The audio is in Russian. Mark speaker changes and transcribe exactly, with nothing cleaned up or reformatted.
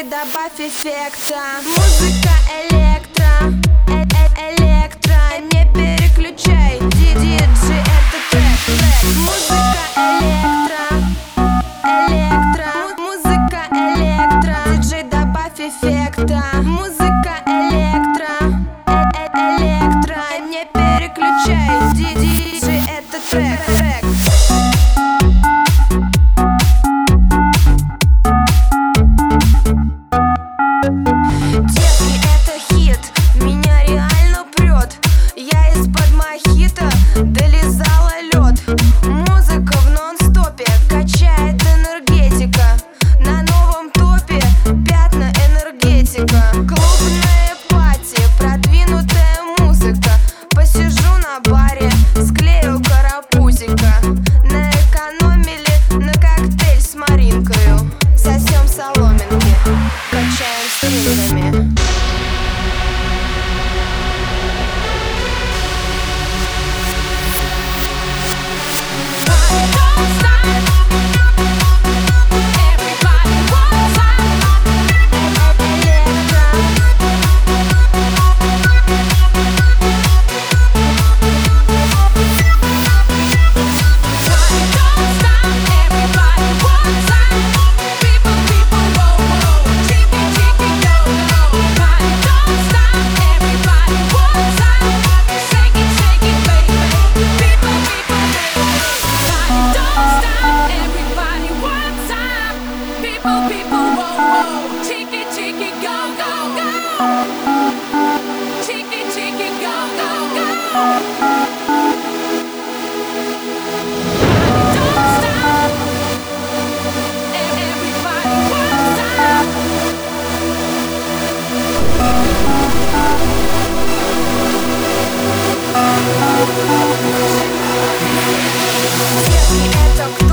Speaker 1: добавь эффекта. Музыка электро, э -э электро. Не переключай, диджей, это трек, трек. Музыка электро, электро. Музыка электро. Диджей, добавь эффекта. Музыка электро, э -э электро. Не переключай, диджей, это трек, трек. Долизала лед. Музыка в нон-стопе, качает энергетика. На новом топе пятна энергетика. Клубная пати, продвинутая музыка. Посижу на баре, склею карапузика. Наэкономили на коктейль с маринкою. Сосем соломинки, качаем стрингами. Это